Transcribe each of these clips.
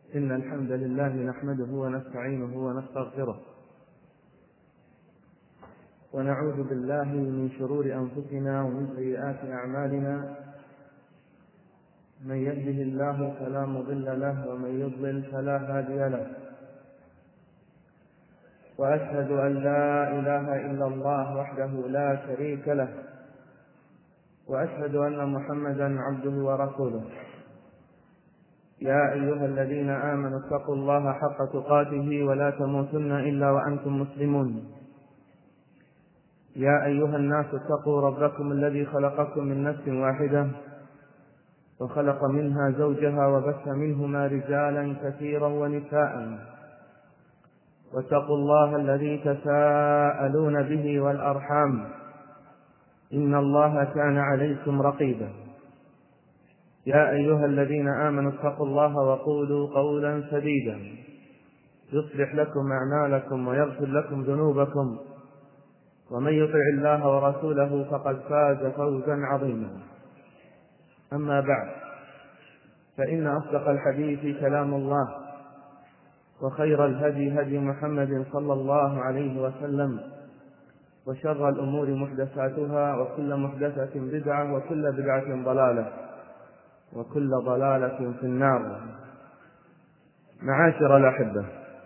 إن الحمد لله نحمده ونستعينه ونستغفره ونعوذ بالله من شرور أنفسنا ومن سيئات أعمالنا. من يهده الله فلا مضل له ومن يضلل فلا هادي له، وأشهد أن لا إله إلا الله وحده لا شريك له، وأشهد أن محمدا عبده ورسوله. يا أيها الذين آمنوا اتقوا الله حق تقاته ولا تموتن إلا وأنتم مسلمون. يا أيها الناس اتقوا ربكم الذي خلقكم من نفس واحدة وخلق منها زوجها وبث منهما رجالا كثيرا ونساء، واتقوا الله الذي تساءلون به والأرحام، إن الله كان عليكم رقيبا. يا أيها الذين آمنوا اتقوا الله وقولوا قولا سديدا يصلح لكم أعمالكم ويغفر لكم ذنوبكم، ومن يطع الله ورسوله فقد فاز فوزا عظيما. أما بعد، فإن أصدق الحديث كلام الله، وخير الهدي هدي محمد صلى الله عليه وسلم، وشر الأمور محدثاتها، وكل محدثة بدعة، وكل بدعة ضلالة، وكل ضلالة في النار. معاشر الأحبة،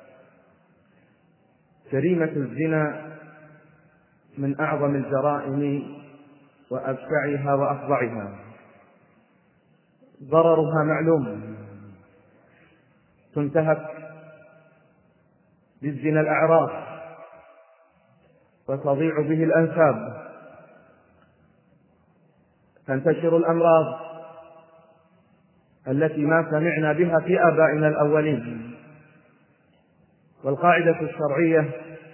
جريمة الزنا من أعظم الجرائم وأبشعها وأفظعها. ضررها معلوم، تنتهك بالزنا الأعراض وتضيع به الأنساب، تنتشر الأمراض التي ما سمعنا بها في آبائنا الأولين. والقاعدة الشرعية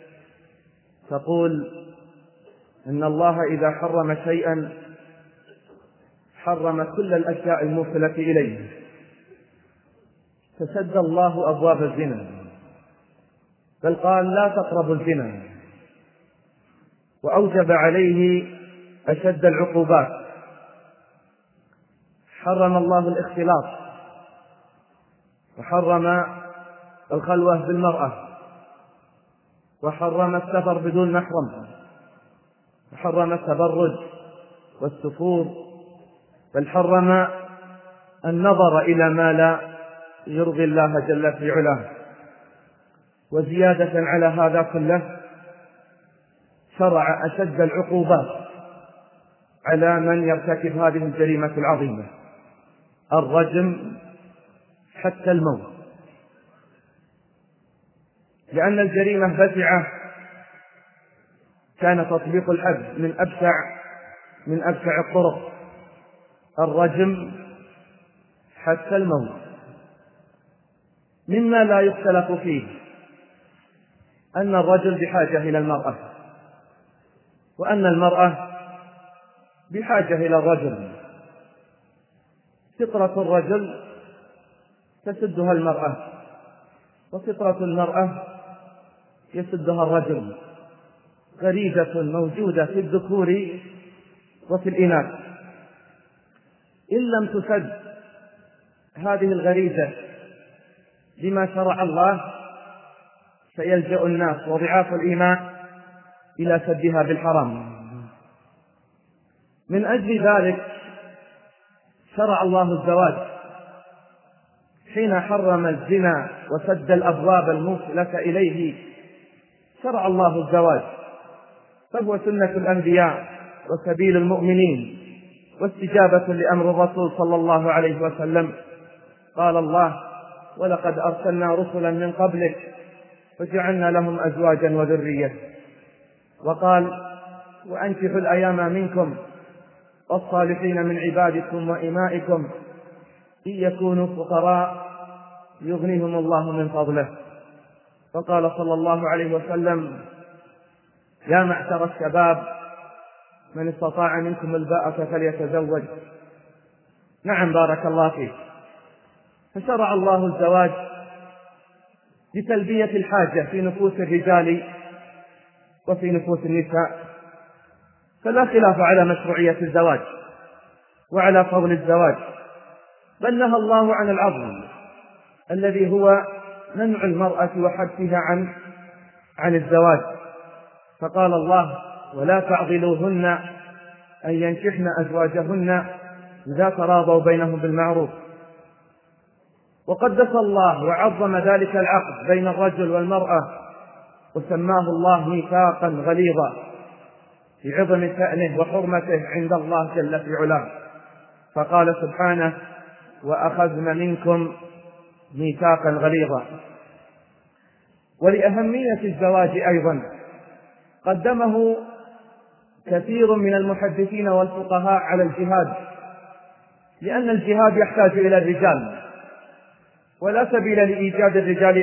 تقول إن الله إذا حرم شيئا حرم كل الأشياء الموصلة إليه، فسد الله أبواب الزنا، بل قال لا تقربوا الزنا، وأوجب عليه أشد العقوبات. حرم الله الاختلاط، وحرم الخلوة بالمرأة، وحرم السفر بدون محرم، وحرم التبرج والسفور، بل حرم النظر إلى ما لا يرضي الله جل في علاه. وزيادة على هذا كله شرع أشد العقوبات على من يرتكب هذه الجريمة العظيمة، الرجم حتى الموت، لأن الجريمة بشعة. كان تطبيق الحد من أبشع الطرق، الرجم حتى الموت. مما لا يختلف فيه أن الرجل بحاجة إلى المرأة، وأن المرأة بحاجة إلى الرجل. فطرة الرجل تسدها المرأة، وفطرة المرأة يسدها الرجل، غريزة موجودة في الذكور وفي الإناث. إن لم تسد هذه الغريزة بما شرع الله، فيلجأ الناس وضعاف الإيمان إلى سدها بالحرام. من أجل ذلك شرع الله الزواج. حين حرم الزنا وسد الأبواب الموصلة إليه شرع الله الزواج، فهو سنة الأنبياء وسبيل المؤمنين، واستجابة لأمر الرسول صلى الله عليه وسلم. قال الله: ولقد أرسلنا رسلا من قبلك وجعلنا لهم أزواجا وذرية. وقال: وأنكحوا الأيام منكم والصالحين من عبادكم وإمائكم إن يكونوا فقراء يغنيهم الله من فضله. وقال صلى الله عليه وسلم: يا معشر الشباب من استطاع منكم الباءة فليتزوج. نعم، بارك الله فيك. فشرع الله الزواج لتلبية الحاجة في نفوس الرجال وفي نفوس النساء، فلا خلاف على مشروعية الزواج وعلى فضل الزواج، بل نهى الله عن العضل الذي هو منع المرأة وحبسها عن الزواج. فقال الله: ولا تعضلوهن أن ينكحن أزواجهن إذا تراضوا بينهم بالمعروف. وقدس الله وعظم ذلك العقد بين الرجل والمرأة، وسماه الله ميثاقا غليظا لعظم شأنه وحرمته عند الله جل في علاه. فقال سبحانه: وأخذن منكم ميثاقا غليظا. ولأهمية الزواج أيضا قدمه كثير من المحدثين والفقهاء على الجهاد، لأن الجهاد يحتاج إلى الرجال، ولا سبيل لإيجاد الرجال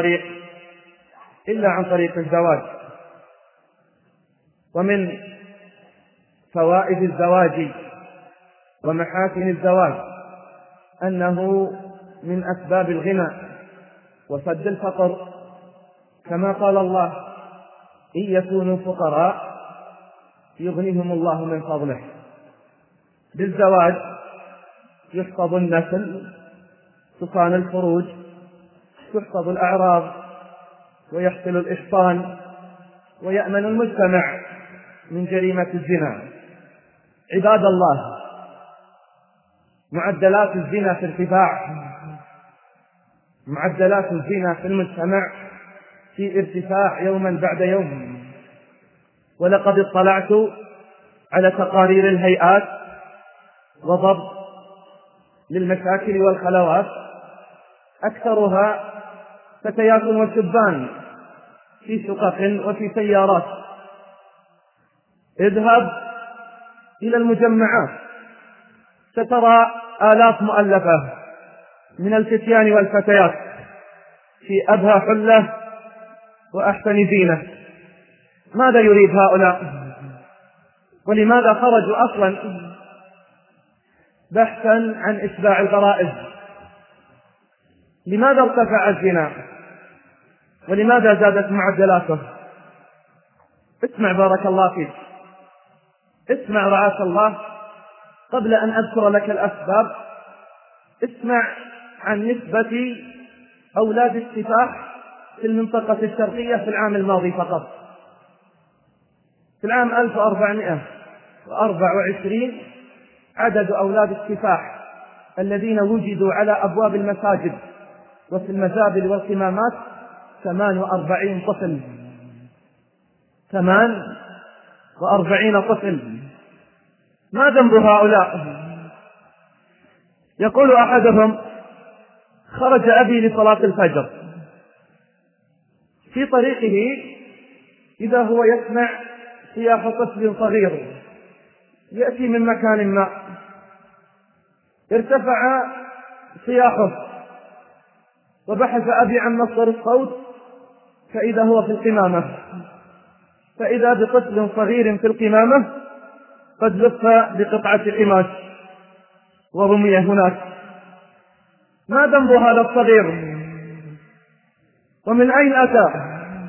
إلا عن طريق الزواج. ومن فوائد الزواج ومحاسن الزواج أنه من أسباب الغنى وسد الفقر، كما قال الله: إن يكونوا فقراء يغنيهم الله من فضله. بالزواج يحفظ النسل، تصان الفروج، تحفظ الأعراض، ويحصل الإحصان، ويأمن المجتمع من جريمة الزنا. عباد الله، معدلات الزنا في ارتفاع، معدلات الزنا في المجتمع في ارتفاع يوما بعد يوم. ولقد اطلعت على تقارير الهيئات وضبط للمشاكل والخلوات، أكثرها فتيات وشبان في شقق وفي سيارات. اذهب إلى المجمعات سترى آلاف مؤلفة من الفتيان والفتيات في أبهى حلة وأحسن زينة. ماذا يريد هؤلاء؟ ولماذا خرجوا أصلا؟ بحثا عن إشباع الغرائز. لماذا ارتفع الزنا؟ ولماذا زادت معدلاته؟ اسمع بارك الله فيك، اسمع رعاك الله. قبل أن أذكر لك الأسباب، اسمع عن نسبة أولاد السفاح في المنطقة الشرقية في العام الماضي فقط. في العام 1424 عدد أولاد السفاح الذين وجدوا على أبواب المساجد وفي المزابل والقمامات 48 طفل. 48 طفل. ما ذنب هؤلاء؟ يقول أحدهم: خرج أبي لصلاة الفجر، في طريقه إذا هو يسمع صياح طفل صغير يأتي من مكان ما، ارتفع صياحه، وبحث أبي عن مصدر الصوت فإذا هو في القمامة، فإذا بطفل صغير في القمامة قد لف بقطعة القماش ورمي هناك. ما ذنب هذا الصغير؟ ومن أين أتى؟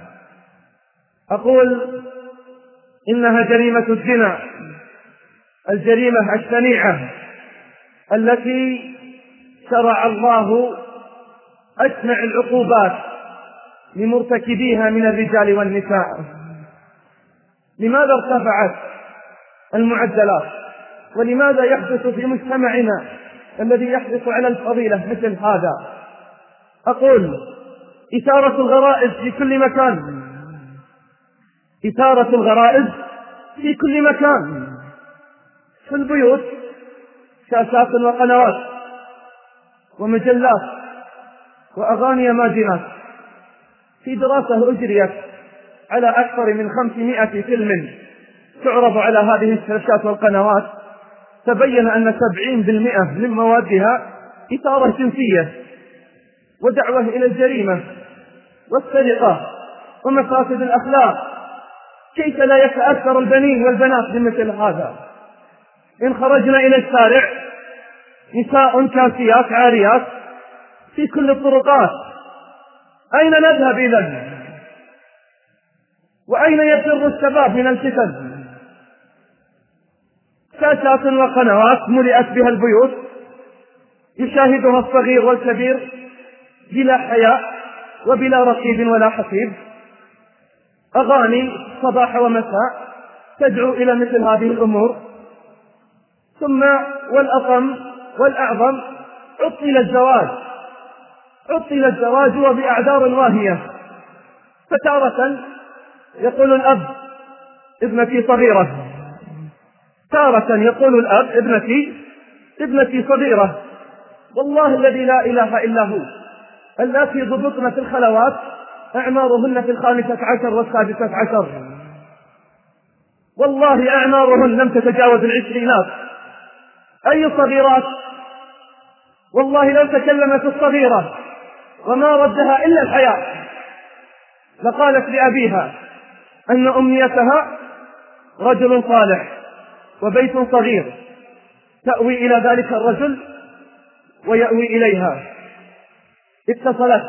أقول إنها جريمة الزنا، الجريمة الشنيعة التي شرع الله أشنع العقوبات لمرتكبيها من الرجال والنساء. لماذا ارتفعت المعدلات؟ ولماذا يحدث في مجتمعنا الذي يحرص على الفضيلة مثل هذا؟ أقول: إثارة الغرائز في كل مكان، إثارة الغرائز في كل مكان. في البيوت شاشات وقنوات ومجلات وأغاني ماجنات. في دراسة أجريت على أكثر من 500 فيلم تعرض على هذه الشاشات والقنوات، تبين أن 70% من موادها إثارة جنسية ودعوة إلى الجريمة والسرقة ومفاسد الأخلاق. كيف لا يتأثر البنين والبنات بمثل هذا؟ إن خرجنا إلى الشارع نساء كاسيات عاريات في كل الطرقات، أين نذهب إذن؟ وأين يفر الشباب من الفتن؟ شاشات وقنوات ملئت بها البيوت، يشاهدها الصغير والكبير بلا حياء وبلا رقيب ولا حسيب، أغاني صباح ومساء تدعو إلى مثل هذه الأمور. ثم والأطم والأعظم عطل الزواج وبأعذار واهية. فتارة يقول الأب ابنتي صغيرة، تارة يقول الأب ابنتي صغيرة. والله الذي لا إله إلا هو اللاتي ضبطن في الخلوات أعمارهن في 15 و16، والله أعمارهن لم تتجاوز 20. أي صغيرات؟ والله لو تكلمت الصغيرة وما ردها إلا الحياء لقالت لأبيها أن أمنيتها رجل صالح وبيت صغير تأوي إلى ذلك الرجل ويأوي إليها. اتصلت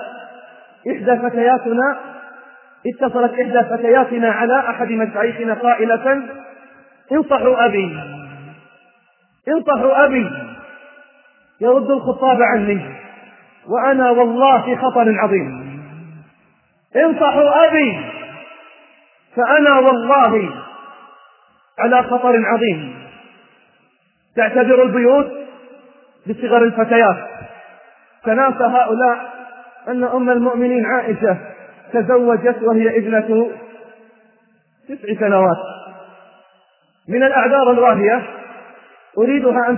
إحدى فتياتنا على أحد مشايخنا قائلة: انصحوا أبي يرد الخطاب عني وأنا والله في خطر عظيم. انصحوا أبي فأنا والله على خطر عظيم. تعتبر البيوت بصغر الفتيات. تناسى هؤلاء أن أم المؤمنين عائشة تزوجت وهي ابنة 9 سنوات. من الأعذار الواهية أريدها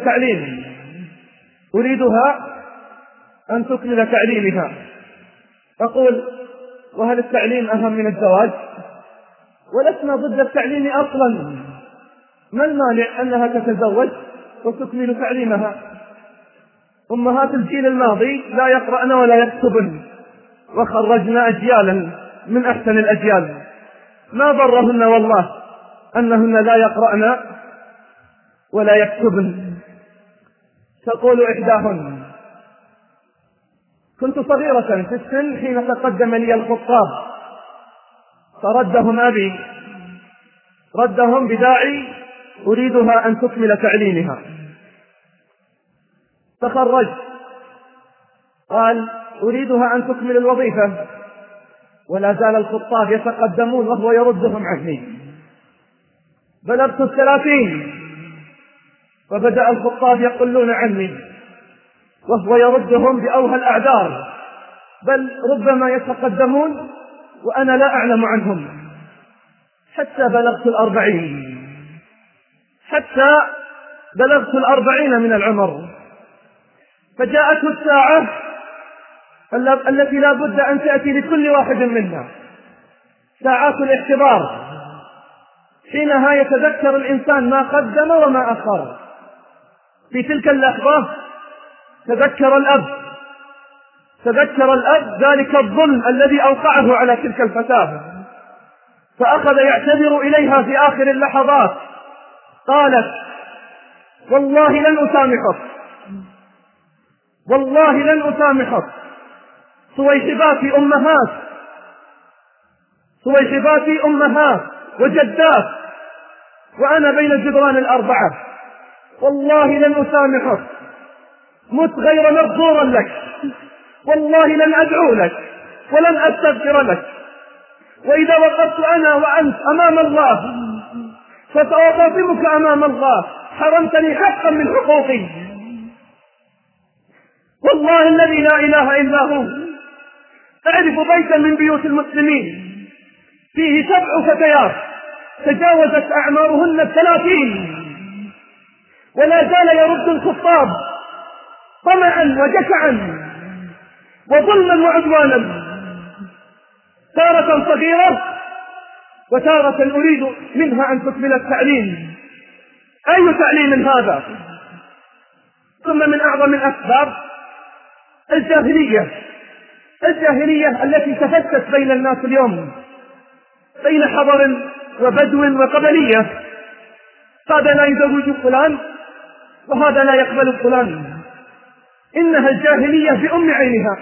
أن تكمل تعليمها. أقول: وهل التعليم أهم من الزواج؟ ولسنا ضد التعليم أصلا، ما المانع أنها تتزوج وتكمل تعليمها؟ أمهات الجيل الماضي لا يقرأن ولا يكتبن، وخرجنا أجيالا من أحسن الأجيال. ما ضرهن والله أنهن لا يقرأن ولا يكتبن. تقول إحداهن: كنت صغيرة في السن حين تقدم لي الخطاب ردهم بداعي أريدها أن تكمل تعليمها. تخرجت، قال: أريدها أن تكمل الوظيفة، ولا زال الخطاب يتقدمون وهو يردهم عني. بلغت 30 وبدأ الخطاب يقلون عني وهو يردهم بأوهى الأعذار، بل ربما يتقدمون وأنا لا أعلم عنهم. حتى بلغت 40 من العمر، فجاءته الساعة التي لا بد أن تأتي لكل واحد منا، ساعات الاختبار. حينها يتذكر الإنسان ما قدم وما أخر. في تلك اللحظة تذكر الأب ذلك الظلم الذي أوقعه على تلك الفتاة، فأخذ يعتذر إليها في آخر اللحظات. قالت: والله لن أسامحك. صويحباتي أمهات وجدات وأنا بين الجدران 4. والله لن أسامحك، مت غير مغفورا لك، والله لن أدعو لك ولن أستغفر لك، وإذا وقفت أنا وأنت أمام الله فسأخاصمك أمام الله، حرمتني حقا من حقوقي. والله الذي لا إله إلا هو أعرف بيتا من بيوت المسلمين فيه 7 فتيات تجاوزت أعمارهن 30 ولا زال يرد الخطاب طمعا وجشعا وظلما وعدوانا، تارة صغيرة وتارة أريد منها أن تكمل التعليم. أي تعليم هذا؟ ثم من أعظم الأسباب الجاهلية التي تفتت بين الناس اليوم، بين حضر وبدو وقبلية. هذا لا يزوج فلان وهذا لا يقبل فلان. إنها الجاهلية بأم عينها،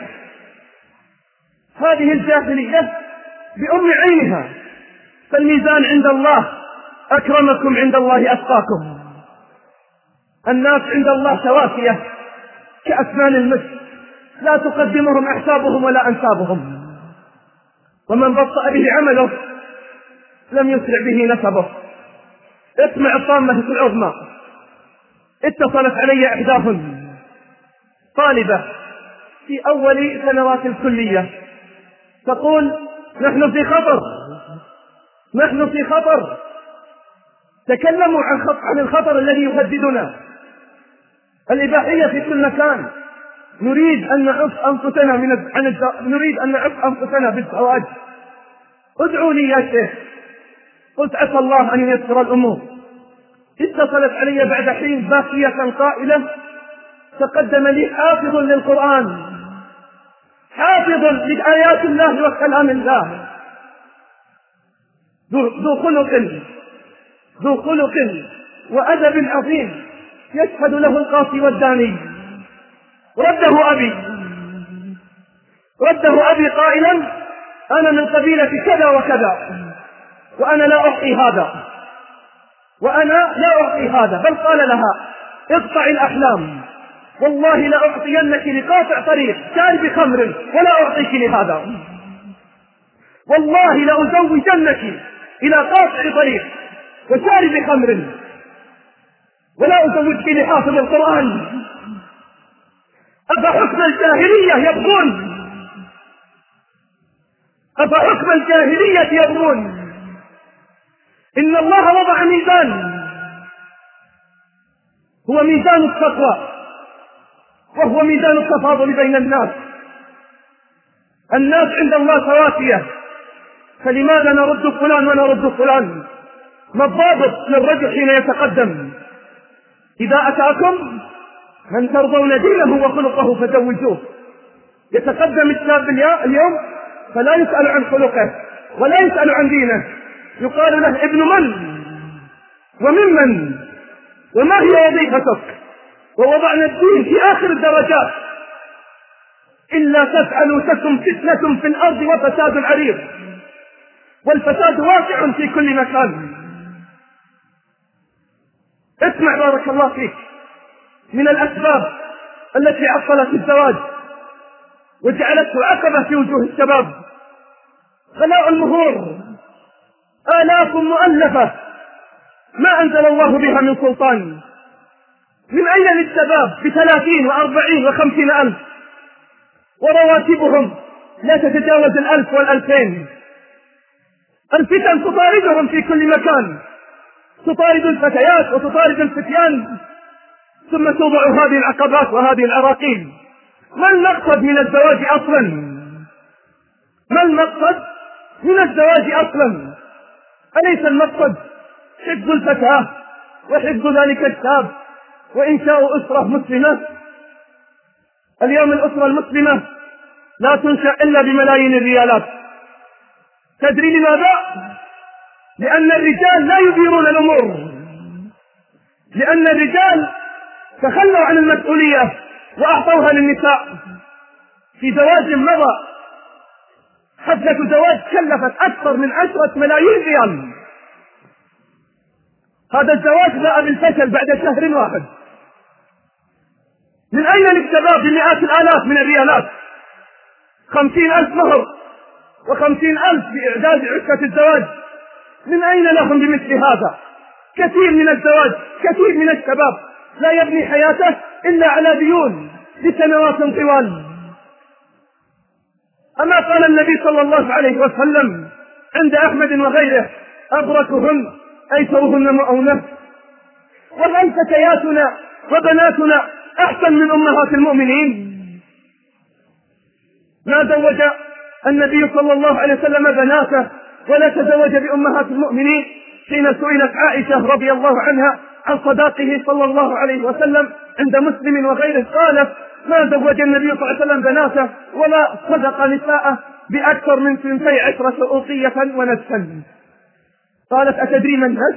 هذه الجاهلية بأم عينها. فالميزان عند الله: أكرمكم عند الله أتقاكم. الناس عند الله سواسية كأسنان المسك، لا تقدمهم أحسابهم ولا أنسابهم، ومن بطأ به عمله لم يسرع به نسبه. اسمع الطامة العظمى. اتصلت علي إحداهن طالبة في أول سنوات الكلية تقول: نحن في خطر. تكلموا عن الخطر الذي يهددنا، الإباحية في كل مكان. نريد أن نعف أنفسنا بالزواج. ادعوا لي يا شيخ. قلت: عسى الله أن ييسر الأمور. اتصلت علي بعد حين باكية قائلة: تقدم لي حافظ للقرآن، حافظ لآيات الله وكلام الله، ذو خلق وأدب عظيم، يشهد له القاصي والداني. رده أبي قائلا: أنا من قبيلة كذا وكذا، وأنا لا أعطي هذا. بل قال لها: اقطع الأحلام، والله لأعطينك لقاطع طريق شارب خمر ولا أعطيك لهذا، والله لأزوجنك إلى قاطع طريق وشارب خمر ولا أزوجك لحافظ القرآن. أفحكم الجاهلية يبغون؟ إن الله وضع ميزان، هو ميزان التقوى، وهو ميزان التفاضل بين الناس عند الله سواسية، فلماذا نرد فلان ونرد فلان؟ ما الضابط للرجل حين يتقدم؟ إذا أتاكم من ترضون دينه وخلقه فزوجوه. يتقدم الشاب اليوم فلا يسأل عن خلقه ولا يسأل عن دينه، يقال له: ابن من وممن وما هي وظيفتك؟ ووضعنا الدين في آخر الدرجات. إلا تفعلوا تكن فتنة في الأرض وفساد عريض، والفساد واقع في كل مكان. اسمع بارك الله فيك، من الأسباب التي عطلت الزواج وجعلته عقبة في وجوه الشباب غلاء المهور، آلاف مؤلفة ما أنزل الله بها من سلطان. من أين للشباب ب30 و40 و50 ألف، ورواتبهم لا تتجاوز 1000 و2000؟ الفتن تطاردهم في كل مكان، تطارد الفتيات وتطارد الفتيان، ثم توضع هذه العقبات وهذه العراقيل. ما المقصد من الزواج أصلا؟ أليس المقصد حفظ الفتاة وحفظ ذلك الشاب وإنشاء أسرة مسلمة؟ اليوم الأسرة المسلمة لا تنشأ إلا بملايين الريالات. تدري لماذا؟ لأن الرجال لا يديرون الأمور، لأن الرجال تخلوا عن المسؤولية وأعطوها للنساء. في زواج مضى حفلة زواج كلفت أكثر من 10 ملايين ريال. هذا الزواج باء بالفشل بعد شهر واحد. من أين للشباب بمئات الآلاف من الريالات؟ 50,000 مهر و50,000 بإعداد عشة الزواج. من أين لهم بمثل هذا؟ كثير من الشباب لا يبني حياته إلا على ديون لسنوات طوال. أما قال النبي صلى الله عليه وسلم عند أحمد وغيره: أبركهن أيسرهن مؤونة. وهل فتياتنا وبناتنا أحسن من أمهات المؤمنين؟ ما زوج النبي صلى الله عليه وسلم بناته ولا تزوج بأمهات المؤمنين. حين سئلت عائشة رضي الله عنها عن صداقه صلى الله عليه وسلم عند مسلم وغيره، قالت: ما زوج النبي صلى الله عليه وسلم بناته ولا صدق نساءه بأكثر من 12 أوقية ونسا. قالت: أتدري ما النس؟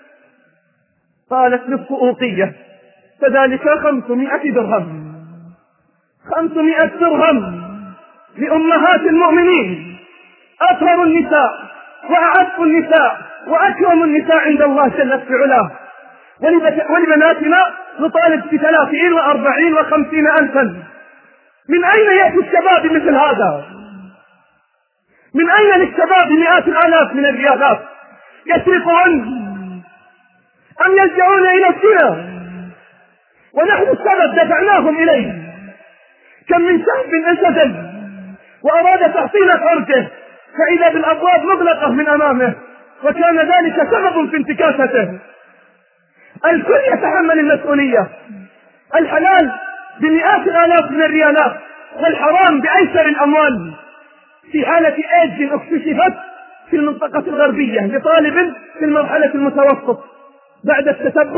قالت: نصف أوقية، فذلك 500 درهم. 500 درهم لأمهات المؤمنين، أطهر النساء وأعف النساء وأكرم النساء عند الله جل في علاه. ولبناتنا نطالب ب30 و40 و50 ألفا. من أين يأتي الشباب مثل هذا؟ من أين للشباب مئات الآلاف من الريالات؟ يسرقون أم يلجؤون إلى الزنا؟ ونحن السبب دفعناهم إليه. كم من شاب انسدل وأراد تحصيل فرجه فإذا بالأبواب مغلقة من أمامه، وكان ذلك سبب في انتكاسته. الكل يتحمل المسؤولية. الحلال بمئات الآلاف من الريالات والحرام بأيسر الأموال. في حالة إيدز اكتشفت في المنطقة الغربية لطالب في المرحلة المتوسط، بعد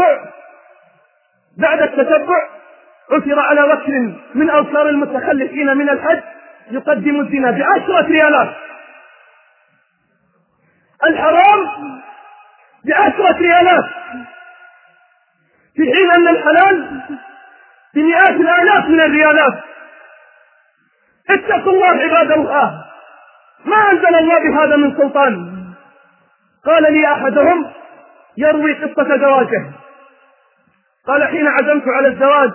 التتبع عثر على وكر من أوكار المتخلفين من الحج يقدم الزنا ب10 ريالات. الحرام ب10 ريالات، في حين أن الحلال بمئات الآلاف من الريالات. اتقوا الله عباد الله، ما أنزل الله بهذا من سلطان. قال لي أحدهم يروي قصة زواجه، قال حين عزمت على الزواج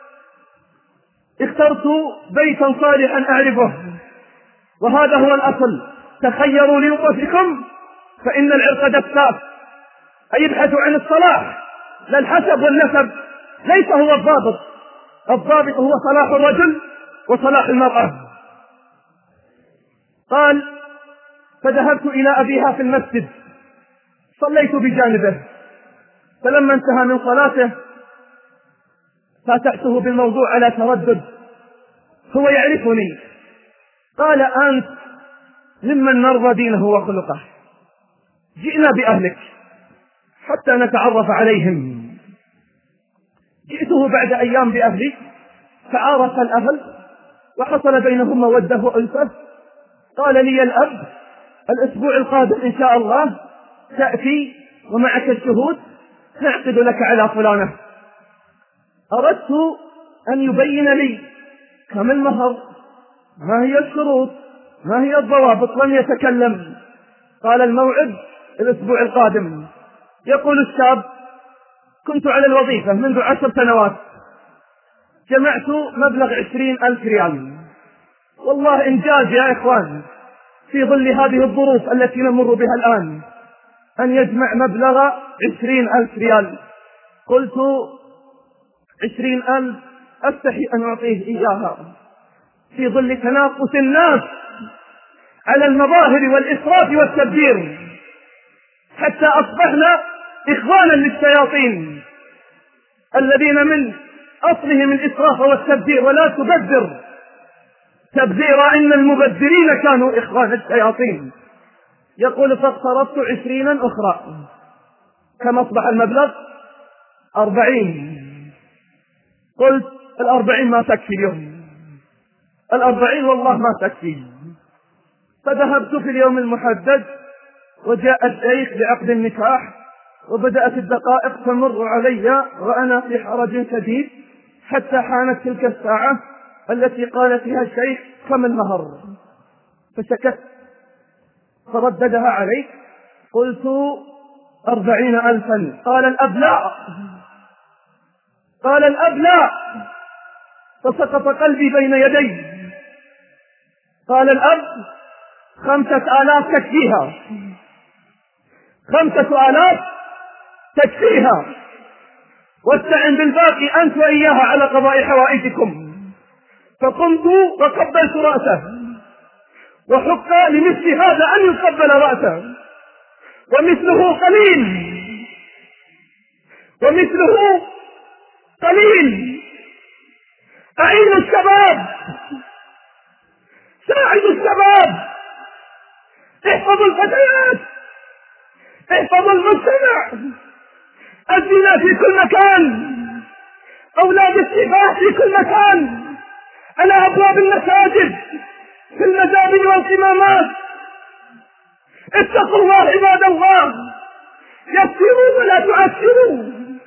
اخترت بيتا صالحا أعرفه، وهذا هو الأصل. تخيروا لنطفكم فإن العرق دساس، أي ابحثوا عن الصلاح لا الحسب والنسب، ليس هو الضابط. الضابط هو صلاح الرجل وصلاح المرأة. قال فذهبت إلى أبيها في المسجد، صليت بجانبه، فلما انتهى من صلاته فاتأته بالموضوع على تردد. هو يعرفني، قال أنت ممن نرضى دينه وخلقه، جئنا بأهلك حتى نتعرف عليهم. جئته بعد أيام بأهلي، تعارف الأهل وحصل بينهم مودة وألفة. قال لي الأب الأسبوع القادم إن شاء الله تأتي ومعك الشهود نعقد لك على فلانة. أردت أن يبين لي كم المهر، ما هي الشروط، ما هي الضوابط، لم يتكلم. قال الموعد الأسبوع القادم. يقول الشاب كنت على الوظيفة منذ 10 سنوات، جمعت مبلغ 20,000 ريال. والله إنجاز يا إخوان في ظل هذه الظروف التي نمر بها الآن أن يجمع مبلغ 20,000 ريال. قلت 20,000 أستحي أن أعطيه إياها في ظل تنافس الناس على المظاهر والإسراف والتبذير، حتى أصبحنا إخوانا للشياطين الذين من أصلهم الإسراف والتبذير. ولا تبذر تبذيرا إن المبذرين كانوا إخوان الشياطين. يقول فاقترضت 20 أخرى. كم أصبح المبلغ؟ 40. قلت 40 ما تكفي اليوم، 40 والله ما تكفي. فذهبت في اليوم المحدد وجاء الشيخ بعقد النكاح، وبدأت الدقائق تمر علي وأنا في حرج شديد، حتى حانت تلك الساعة التي قال فيها الشيخ كم المهر. فسكت فرددها علي. قلت 40,000. قال الأب لا، قال الأب لا. فسقط قلبي بين يدي. قال الأب 5,000 تكفيها، 5,000 تكفيها، واستعن بالباقي أنت وإياها على قضاء حوائجكم. فقمت وقبلت رأسه، وحق لمثل هذا أن يقبل رأسه، ومثله قليل، ومثله قليل. أعينوا الشباب، ساعدوا الشباب، احفظوا الفتيات، احفظوا المجتمع. الزنا في كل مكان، أولاد السفاح في كل مكان، على أبواب المساجد، في المزابل والقمامات. اتقوا الله عباد الله، يسروا ولا تعسروا،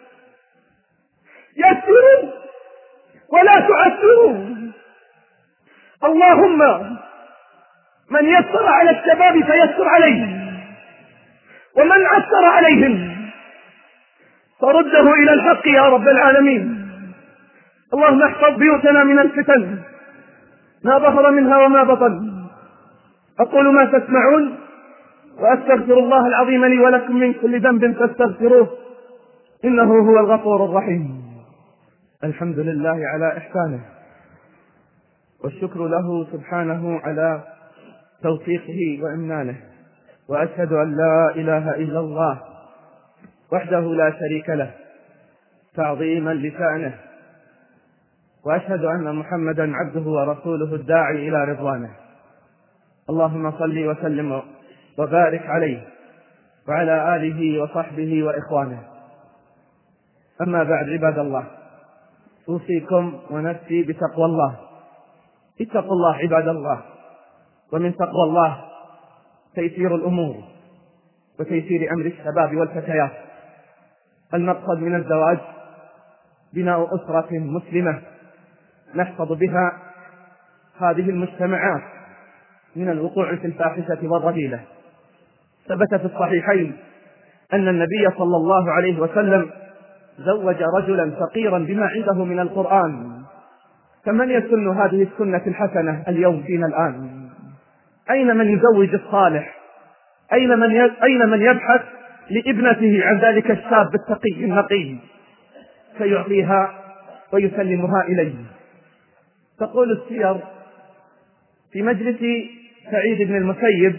يسروا ولا تعسروا. اللهم من يسر على الشباب فيسر عليه، ومن عسر عليهم فرده إلى الحق يا رب العالمين. اللهم احفظ بيوتنا من الفتن، ما ظهر منها وما بطن. أقول ما تسمعون وأستغفر الله العظيم لي ولكم من كل ذنب فاستغفروه إنه هو الغفور الرحيم. الحمد لله على إحسانه، والشكر له سبحانه على توفيقه وإمنانه، وأشهد أن لا إله إلا الله وحده لا شريك له تعظيما لشأنه، وأشهد أن محمدا عبده ورسوله الداعي إلى رضوانه. اللهم صل وسلم وبارك عليه وعلى آله وصحبه وإخوانه. أما بعد، عباد الله، أوصيكم ونفسي بتقوى الله. اتقوا الله عباد الله، ومن تقوى الله تيسير الأمور وتيسير أمر الشباب والفتيات. المقصد من الزواج بناء أسرة مسلمة نحفظ بها هذه المجتمعات من الوقوع في الفاحشة والرذيلة. ثبت في الصحيحين أن النبي صلى الله عليه وسلم زوج رجلا فقيرا بما عنده من القرآن. فمن يسن هذه السنة الحسنة اليوم فينا الآن؟ أين من يزوج الصالح؟ أين من يبحث لابنته عن ذلك الشاب التقي النقي فيعطيها ويسلمها إليه؟ تقول السير في مجلس سعيد بن المسيب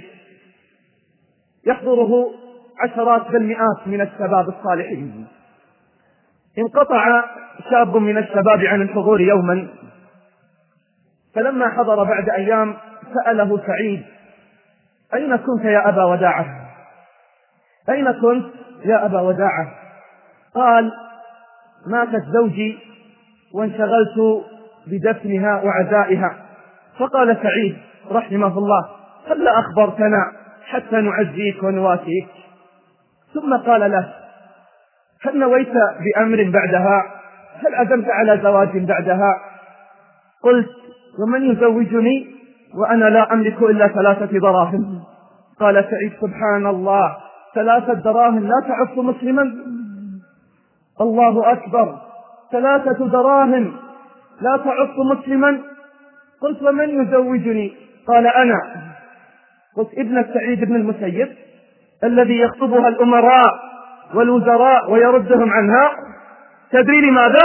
يحضره عشرات بل مئات من الشباب الصالحين. انقطع شاب من الشباب عن الحضور يوما، فلما حضر بعد أيام سأله سعيد: أين كنت يا أبا وداعة؟ أين كنت يا أبا وداعة؟ قال: ماتت زوجي وانشغلت بدفنها وعزائها. فقال سعيد رحمه الله: هل أخبرتنا حتى نعزيك ونواسيك؟ ثم قال له: هل نويت بأمر بعدها؟ هل عزمت على زواج بعدها؟ قلت: ومن يزوجني وأنا لا أملك إلا 3 دراهم؟ قال سعيد: سبحان الله، 3 دراهم لا تعف مسلما؟ الله أكبر، 3 دراهم لا تعف مسلما؟ قلت: ومن يزوجني؟ قال: أنا. قلت: ابنة سعيد بن المسيب الذي يخطبها الأمراء والوزراء ويردهم عنها. تدري لماذا؟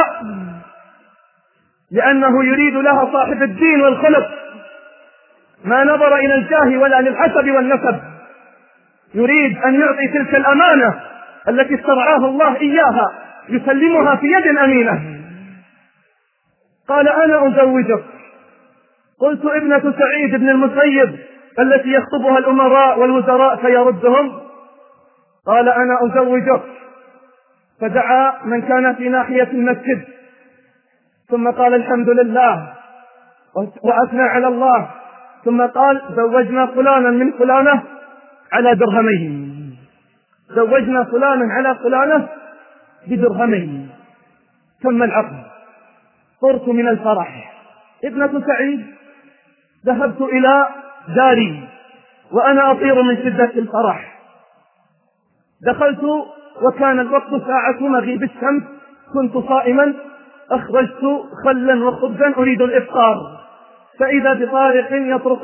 لأنه يريد لها صاحب الدين والخلق، ما نظر إلى الجاه ولا للحسب والنسب. يريد أن يعطي تلك الأمانة التي استرعاه الله إياها، يسلمها في يد أمينة. قال: أنا أزوجك. قلت: ابنة سعيد بن المسيب التي يخطبها الأمراء والوزراء فيردهم؟ قال: أنا أزوجك. فدعا من كان في ناحية المسجد، ثم قال: الحمد لله، وأثنى على الله، ثم قال: زوجنا فلانا من فلانة على درهمين، زوجنا فلانا على فلانة بدرهمين. تم العقد. طرت من الفرح. ابنة سعيد ذهبت إلى داري وأنا أطير من شدة الفرح. دخلت وكان الوقت ساعة مغيب الشمس، كنت صائما. أخرجت خلا وخبزا أريد الإفطار، فإذا بطارق يطرق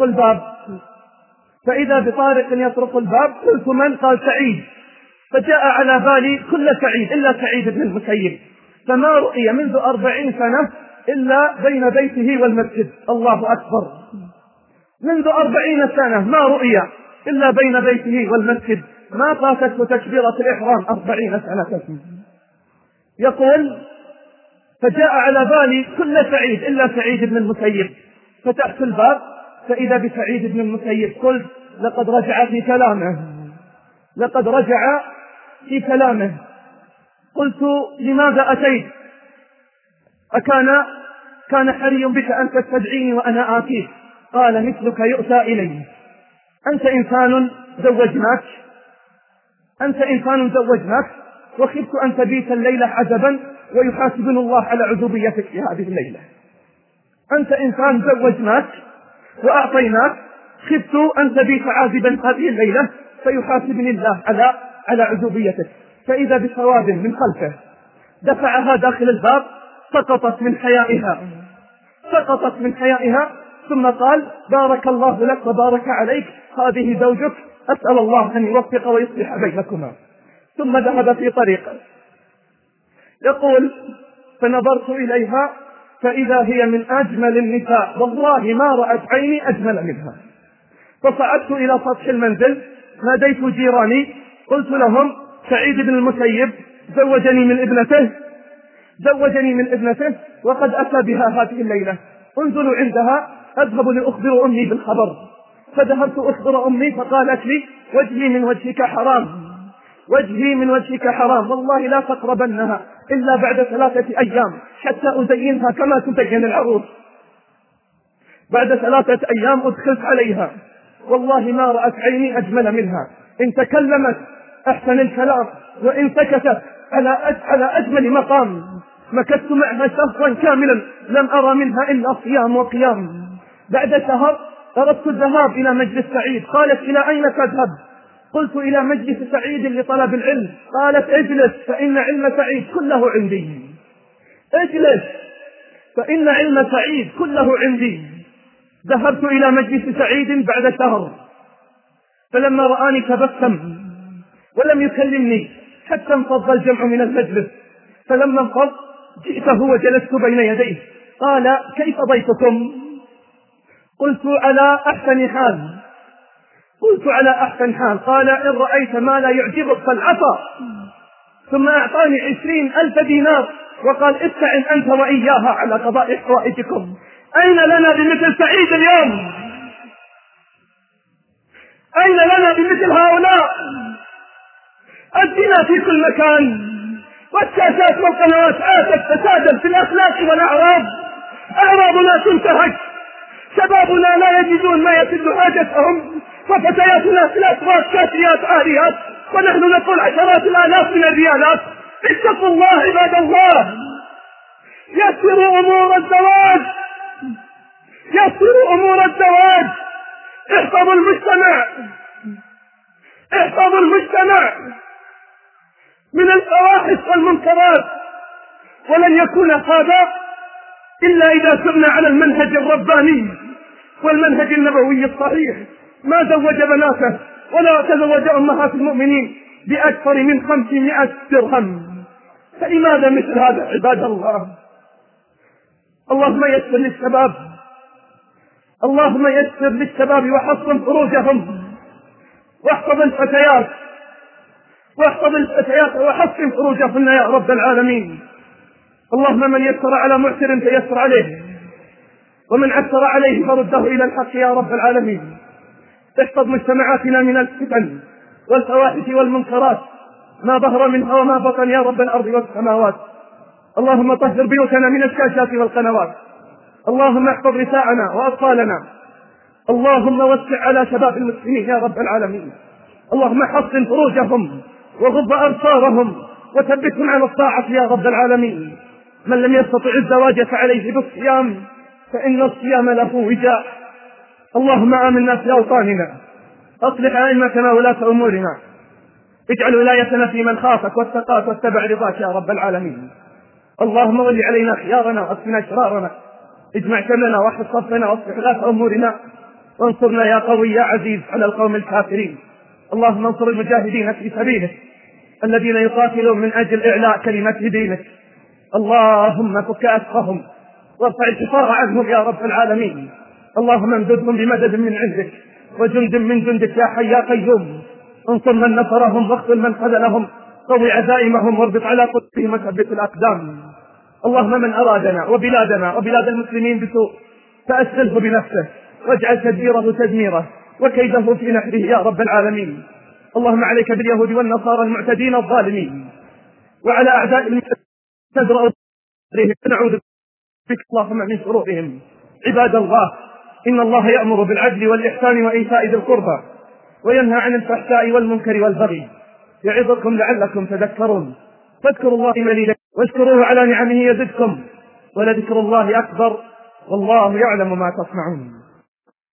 الباب. قلت: من؟ قال: سعيد. فجاء على بالي كل سعيد إلا سعيد بن المسيب، فما رؤي منذ 40 سنة إلا بين بيته والمسجد. الله أكبر، منذ 40 سنة ما رؤي إلا بين بيته والمسجد، ما فاتته تكبيرة الإحرام 40 سنة. يقول: فجاء على بالي كل سعيد إلا سعيد بن المسيب، فتحت الباب فإذا بسعيد بن المسيب. قلت: لقد رجع في كلامه. قلت: لماذا أتيت؟ كان حري بك أن تستدعيني وأنا آتيك؟ قال: مثلك يؤتى إليه. أنت إنسان زوجناك وخفت أن تبيت الليلة عزبا ويحاسبني الله على عزوبيتك في هذه الليلة. أنت إنسان زوجناك وأعطيناك، خفت أن تبيت عازبا هذه الليلة فيحاسبني الله على عزوبيتك. فإذا بشواب من خلفه دفعها داخل الباب، سقطت من حيائها ثم قال: بارك الله لك وبارك عليك، هذه زوجك، أسأل الله أن يوفق ويصلح بينكما. ثم ذهب في طريقه. يقول: فنظرت إليها فإذا هي من أجمل النساء، والله ما رأت عيني أجمل منها. فصعدت إلى سطح المنزل، ناديت جيراني، قلت لهم: سعيد بن المسيب زوجني من ابنته وقد أتى بها هذه الليلة، انزلوا عندها أذهب لأخبر أمي بالخبر. فذهبت أخبر أمي فقالت لي: وجهي من وجهك حرام، والله لا تقربنها إلا بعد 3 أيام حتى أزينها كما تزين العروس. بعد 3 أيام أدخلت عليها، والله ما رأت عيني أجمل منها، إن تكلمت أحسن الكلام، وإن سكتت على أجمل مقام. مكثت معها شهرا كاملا لم أرى منها إلا صيام وقيام. بعد شهر أردت الذهاب إلى مجلس سعيد، قالت: إلى أين تذهب؟ قلت: إلى مجلس سعيد لطلب العلم. قالت: اجلس فإن علم سعيد كله عندي. اجلس فإن علم سعيد كله عندي. ذهبت إلى مجلس سعيد بعد شهر، فلما رآني تبسم ولم يكلمني حتى انفض الجمع من المجلس. فلما انفض جئته وجلست بين يديه. قال: كيف ضيفكم؟ قلت: على أحسن حال. قال: إن رأيت ما لا يعجبك فالعصا. ثم أعطاني 20,000 دينار وقال: استعن أنت وإياها على قضاء حوائجكم. أين لنا بمثل سعيد اليوم؟ أين لنا بمثل هؤلاء؟ الزنا في كل مكان، والشاشات والقنوات آتت فسادا في الأخلاق والأعراض. أعراضنا تنتهك، شبابنا لا يجدون ما يسد حاجتهم، وفتياتنا في الأسواق كاسيات عاريات، ونحن نقول 10 الآلاف من الريالات. اتقوا الله عباد الله، يسروا أمور الزواج، احفظوا المجتمع من الفواحش والمنكرات. ولن يكون هذا إلا إذا سرنا على المنهج الرباني والمنهج النبوي الصحيح. ما زوج بناته ولا تزوج أمهات المؤمنين بأكثر من 500 درهم، فلماذا مثل هذا عباد الله؟ اللهم يسر للشباب وحصن فروجهم، واحفظ الفتيات وحصن فروجهن يا رب العالمين. اللهم من يسر على معسر فيسر عليه، ومن عسر عليه فرده إلى الحق يا رب العالمين. احفظ مجتمعاتنا من الفتن والفواحش والمنكرات ما ظهر منها وما بطن يا رب الأرض والسماوات. اللهم طهر بيوتنا من الشاشات والقنوات. اللهم احفظ نساءنا وأطفالنا. اللهم وسع على شباب المسلمين يا رب العالمين. اللهم حصن فروجهم وغض أبصارهم وثبتهم على الطاعة يا رب العالمين. من لم يستطع الزواج فعليه بالصيام، فإن الصيام له وجاء. اللهم آمنا في أوطاننا، أصلح أئمتنا ولاة أمورنا، اجعل ولايتنا في من خافك واتقاك واتبع رضاك يا رب العالمين. اللهم ول علينا خيارنا واكفنا شرارنا، اجمع شملنا واحفظ صفنا واصلح ولاة أمورنا، وانصرنا يا قوي يا عزيز على القوم الكافرين. اللهم انصر المجاهدين في سبيلك الذين يقاتلون من أجل إعلاء كلمة دينك. اللهم فك أسرهم وارفع الحصار عنهم يا رب العالمين. اللهم امددهم بمدد من عندك وجند من جندك يا حي يا قيوم. انصر من نصرهم واخذل من خذلهم، قوي عزائمهم واربط على قلوبهم وثبت الأقدام. اللهم من أرادنا وبلادنا وبلاد المسلمين بسوء فأشغله بنفسه واجعل تدبيره تدميره وكيده في نحره يا رب العالمين. اللهم عليك باليهود والنصارى المعتدين الظالمين، وعلى أعداء المسلمين تدرأ بهم، نعوذ بك اللهم من شرورهم. عباد الله، إن الله يأمر بالعدل والإحسان وإيتاء ذي القربى وينهى عن الفحشاء والمنكر والبغي، يعظكم لعلكم تذكرون. فاذكروا الله قليلا واشكروه على نعمه يزدكم، ولذكر الله أكبر، والله يعلم ما تصنعون.